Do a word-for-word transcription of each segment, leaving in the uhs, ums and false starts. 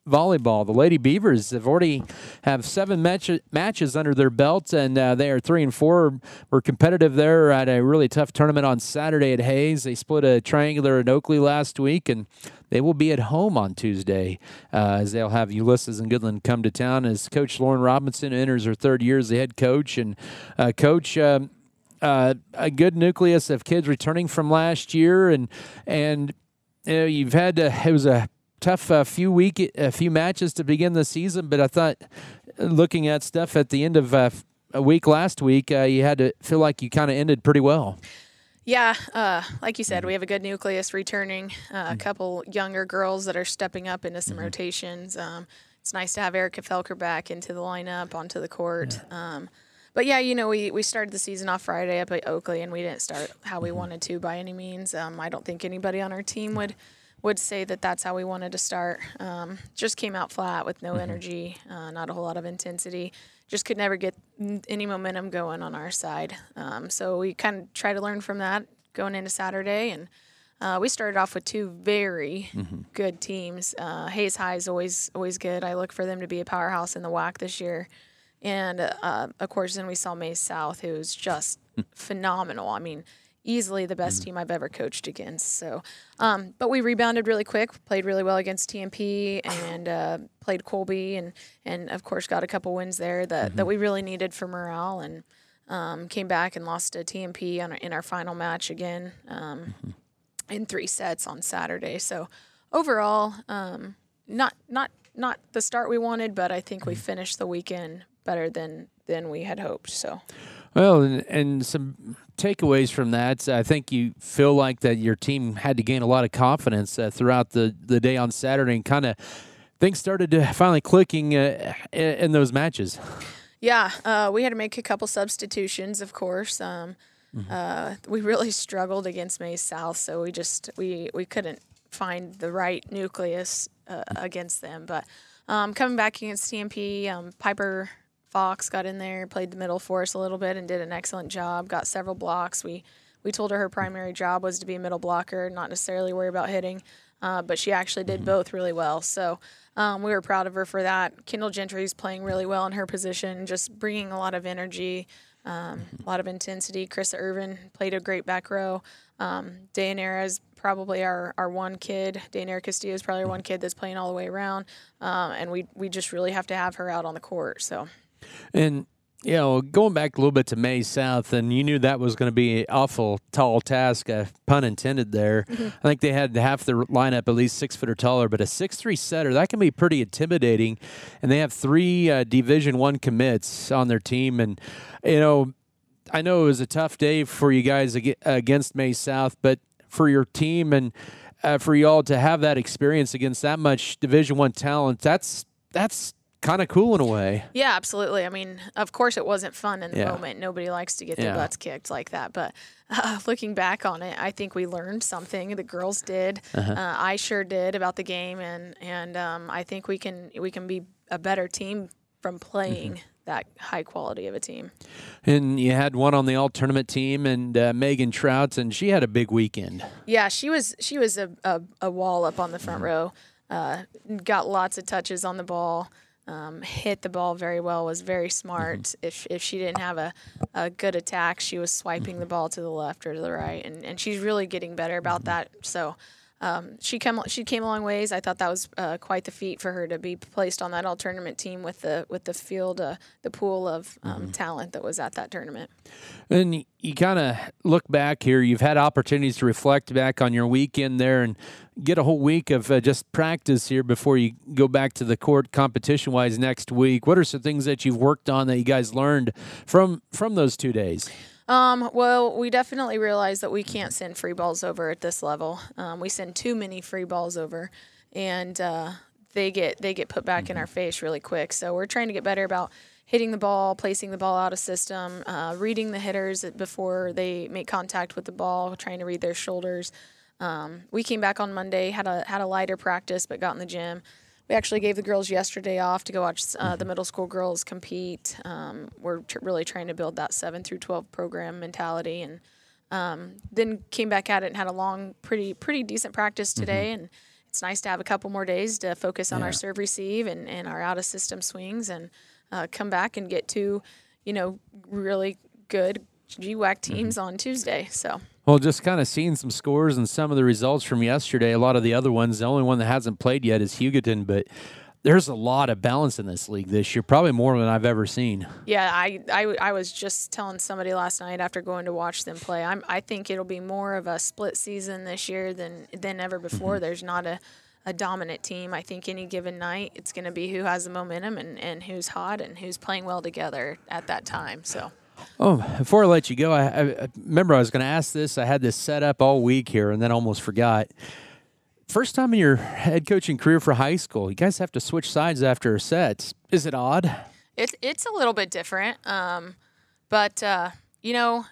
volleyball. The Lady Beavers have already have seven match, matches under their belt, and uh, they are three and four. Were competitive there at a really tough tournament on Saturday at Hayes. They split a triangular at Oakley last week, and they will be at home on Tuesday uh, as they'll have Ulysses and Goodland come to town as Coach Lauren Robinson enters her third year as the head coach. And uh, Coach, um, uh, a good nucleus of kids returning from last year, and and you know, you've had uh, it was a tough uh, few week a few matches to begin the season, but I thought looking at stuff at the end of uh, a week last week, uh, you had to feel like you kind of ended pretty well. Yeah, uh, like you said, we have a good nucleus returning, uh, a couple younger girls that are stepping up into some mm-hmm. rotations. Um, it's nice to have Erica Felker back into the lineup, onto the court. Yeah. Um, but, yeah, you know, we, we started the season off Friday up at Oakley, and we didn't start how we mm-hmm. wanted to by any means. Um, I don't think anybody on our team would would say that that's how we wanted to start. Um, just came out flat with no mm-hmm. energy, uh, not a whole lot of intensity. Just could never get any momentum going on our side. Um, so we kind of try to learn from that going into Saturday. And uh, we started off with two very mm-hmm. good teams. Uh, Hayes High is always always good. I look for them to be a powerhouse in the W A C this year. And, uh, of course, then we saw Mays South, who's just phenomenal. I mean, easily the best mm-hmm. team I've ever coached against. So, um, but we rebounded really quick, played really well against T M P, and uh, played Colby, and, and of course got a couple wins there that, mm-hmm. that we really needed for morale, and um, came back and lost to T M P on our, in our final match again um, mm-hmm. in three sets on Saturday. So overall, um, not not not the start we wanted, but I think mm-hmm. we finished the weekend better than than we had hoped. So. Well, and, and some takeaways from that, I think you feel like that your team had to gain a lot of confidence uh, throughout the, the day on Saturday, and kind of things started to finally clicking uh, in those matches. Yeah, uh, we had to make a couple substitutions, of course. Um, mm-hmm. uh, we really struggled against Mays South, so we just we, we couldn't find the right nucleus uh, against them. But um, coming back against T M P, um, Piper Fox got in there, played the middle for us a little bit, and did an excellent job. Got several blocks. We we told her her primary job was to be a middle blocker, not necessarily worry about hitting, uh, but she actually did mm-hmm. both really well. So um, we were proud of her for that. Kendall Gentry's playing really well in her position, just bringing a lot of energy, um, mm-hmm. a lot of intensity. Chris Irvin played a great back row. Um, Dayanara is probably our, our one kid. Dayanara Castillo is probably our one kid that's playing all the way around, um, and we we just really have to have her out on the court. So. And, you know, going back a little bit to Mays South, and you knew that was going to be an awful tall task, uh, pun intended there. Mm-hmm. I think they had half the lineup at least six foot or taller, but a six three setter, that can be pretty intimidating. And they have three uh, Division One commits on their team. And, you know, I know it was a tough day for you guys against Mays South, but for your team and uh, for y'all to have that experience against that much Division One talent, that's that's kind of cool in a way. Yeah, absolutely. I mean, of course it wasn't fun in the yeah. moment. Nobody likes to get their yeah. butts kicked like that. But uh, looking back on it, I think we learned something. The girls did. Uh-huh. Uh, I sure did about the game, and and um, I think we can we can be a better team from playing mm-hmm. that high quality of a team. And you had one on the all tournament team, and uh, Megan Trout, and she had a big weekend. Yeah, she was she was a a, a wall up on the front mm-hmm. row. Uh, got lots of touches on the ball. Um, hit the ball very well, was very smart. Mm-hmm. If if she didn't have a, a good attack, she was swiping mm-hmm. the ball to the left or to the right, and, and she's really getting better about mm-hmm. that. So um, she come she came a long ways. I thought that was uh, quite the feat for her to be placed on that all tournament team with the with the field, uh, the pool of um, mm-hmm. talent that was at that tournament. And you, you kind of look back here. You've had opportunities to reflect back on your weekend there and get a whole week of uh, just practice here before you go back to the court competition-wise next week. What are some things that you've worked on that you guys learned from from those two days? Um, well, we definitely realized that we can't send free balls over at this level. Um, we send too many free balls over, and uh, they get they get put back mm-hmm. in our face really quick. So we're trying to get better about hitting the ball, placing the ball out of system, uh, reading the hitters before they make contact with the ball, trying to read their shoulders. Um, we came back on Monday, had a had a lighter practice, but got in the gym. We actually gave the girls yesterday off to go watch uh, the middle school girls compete. Um, we're tr- really trying to build that seven through twelve program mentality, and um, then came back at it and had a long, pretty pretty decent practice today. Mm-hmm. And it's nice to have a couple more days to focus on Yeah. our serve receive and, and our out of system swings and uh, come back and get two, you know, really good G WAC teams Mm-hmm. on Tuesday. So. Well, just kind of seeing some scores and some of the results from yesterday. A lot of the other ones, the only one that hasn't played yet is Hugoton, but there's a lot of balance in this league this year, probably more than I've ever seen. Yeah, I, I, I was just telling somebody last night after going to watch them play. I'm I think it'll be more of a split season this year than than ever before. There's not a, a dominant team. I think any given night it's going to be who has the momentum and, and who's hot and who's playing well together at that time. So. Oh, before I let you go, I, I remember I was going to ask this. I had this set up all week here and then almost forgot. First time in your head coaching career for high school, you guys have to switch sides after a set. Is it odd? It's it's a little bit different, um, but uh, you know,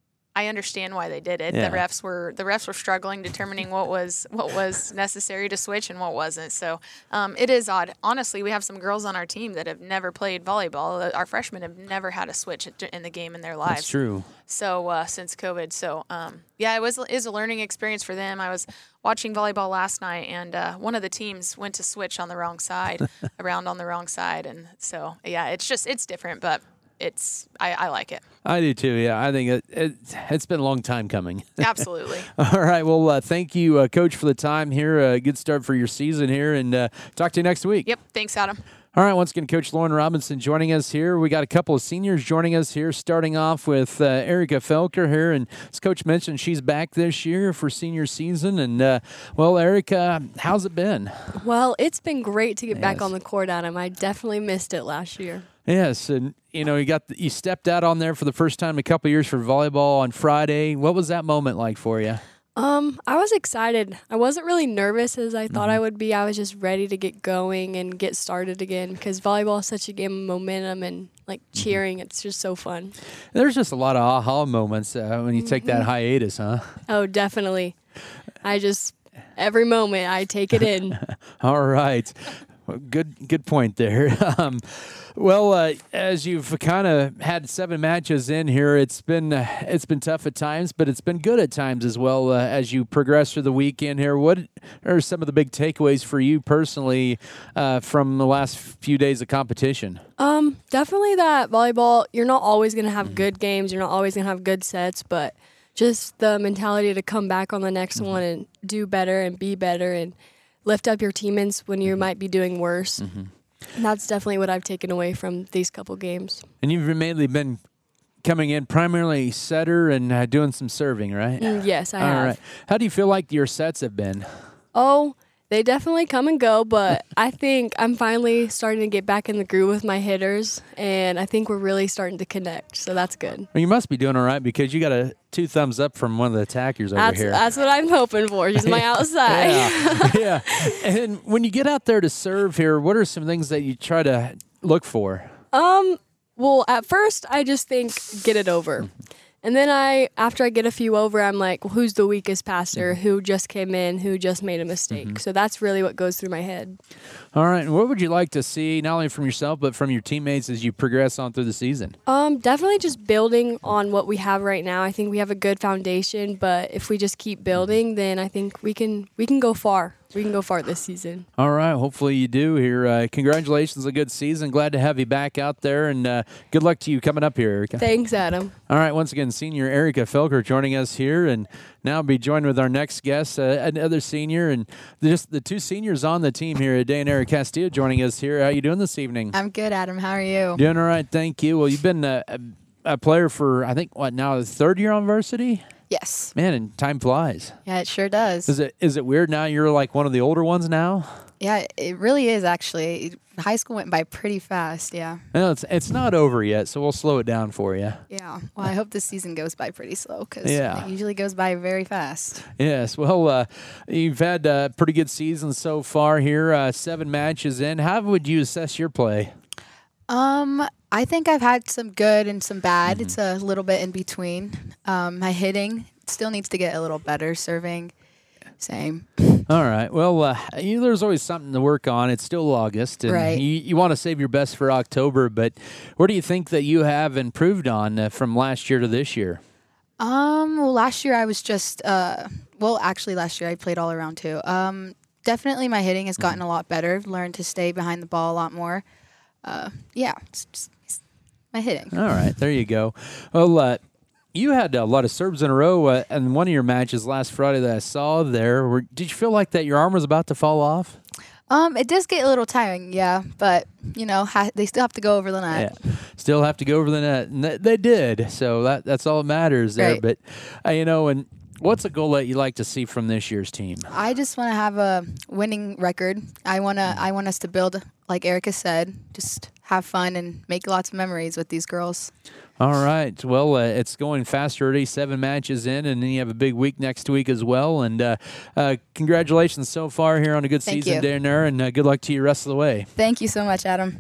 I understand why they did it. Yeah. The refs were the refs were struggling determining what was what was necessary to switch and what wasn't. So um, it is odd. Honestly, we have some girls on our team that have never played volleyball. Our freshmen have never had a switch in the game in their lives. That's true. So uh, since COVID, so um, yeah, it was is a learning experience for them. I was watching volleyball last night, and uh, one of the teams went to switch on the wrong side, around on the wrong side, and so yeah, it's just it's different, but it's I, I like it. I do too. Yeah, I think it, it, it's been a long time coming. Absolutely. All right. Well, uh, thank you, uh, Coach, for the time here. Uh, good start for your season here, and uh, talk to you next week. Yep. Thanks, Adam. All right, once again, Coach Lauren Robinson joining us here. We got a couple of seniors joining us here, starting off with uh, Erica Felker here. And as Coach mentioned, she's back this year for senior season. And, uh, well, Erica, how's it been? Well, it's been great to get Yes. back on the court, Adam. I definitely missed it last year. Yes, and, you know, you got the, you stepped out on there for the first time in a couple of years for volleyball on Friday. What was that moment like for you? Um, I was excited. I wasn't really nervous as I thought I would be. I was just ready to get going and get started again because volleyball is such a game of momentum and like cheering. It's just so fun. There's just a lot of aha moments uh, when you take that hiatus, huh? Oh, definitely. I just every moment I take it in. All right. Well, good good point there. Um, well, uh, as you've kind of had seven matches in here, it's been uh, it's been tough at times, but it's been good at times as well uh, as you progress through the weekend here. What are some of the big takeaways for you personally uh, from the last few days of competition? Um, definitely that volleyball, you're not always going to have good games. You're not always going to have good sets, but just the mentality to come back on the next one and do better and be better and lift up your teammates when you might be doing worse. Mm-hmm. And that's definitely what I've taken away from these couple games. And you've mainly been coming in primarily setter and uh, doing some serving, right? Mm, yes, I All have. right. How do you feel like your sets have been? Oh, they definitely come and go, but I think I'm finally starting to get back in the groove with my hitters, and I think we're really starting to connect, so that's good. Well, you must be doing all right because you got a two thumbs up from one of the attackers over That's, here. that's what I'm hoping for. She's my outside. yeah, yeah. And when you get out there to serve here, what are some things that you try to look for? Um, well, at first, I just think get it over. And then I, after I get a few over, I'm like, well, who's the weakest passer? Who just came in? Who just made a mistake? Mm-hmm. So that's really what goes through my head. All right. And what would you like to see, not only from yourself, but from your teammates as you progress on through the season? Um, definitely just building on what we have right now. I think we have a good foundation, but if we just keep building, then I think we can we can go far. We can go far this season. All right. Hopefully you do here. Uh, congratulations. A good season. Glad to have you back out there. And uh, good luck to you coming up here, Erica. Thanks, Adam. All right. Once again, senior Erica Felker joining us here. And now be joined with our next guest, uh, another senior. And just the two seniors on the team here today, and Eric Castillo joining us here. How you doing this evening? I'm good, Adam. How are you? Doing all right. Thank you. Well, you've been a, a, a player for, I think, what, now the third year on varsity? Yes. Man, and time flies. Yeah, it sure does. Is it is it weird now you're like one of the older ones now? Yeah, it really is actually. High school went by pretty fast, yeah. No, it's it's not over yet, so we'll slow it down for you. Yeah. Well, I hope this season goes by pretty slow because Yeah. it usually goes by very fast. Yes. Well, uh, you've had a pretty good season so far here, uh, seven matches in. How would you assess your play? Um, I think I've had some good and some bad. It's a little bit in between. Um, my hitting still needs to get a little better. Serving, same. All right. Well, uh, you, there's always something to work on. It's still August, and Right. you, you want to save your best for October. But where do you think that you have improved on uh, from last year to this year? Um, well, last year I was just, uh, well, actually last year I played all around too. Um, definitely my hitting has gotten a lot better. Learned to stay behind the ball a lot more. Uh, yeah, it's just it's my hitting. All right, there you go. Well, uh, you had a lot of serves in a row uh, in one of your matches last Friday that I saw there. Were, did you feel like that your arm was about to fall off? Um, it does get a little tiring, yeah, but you know ha- they still have to go over the net. Yeah, still have to go over the net, and th- they did. So that that's all that matters there. Right. But uh, you know, and what's a goal that you like to see from this year's team? I just want to have a winning record. I wanna I want us to build, like Erica said, just have fun and make lots of memories with these girls. All right. Well, uh, it's going fast already, seven matches in, and then you have a big week next week as well. And uh, uh, congratulations so far here on a good Thank season you. down there, and uh, good luck to you the rest of the way. Thank you so much, Adam.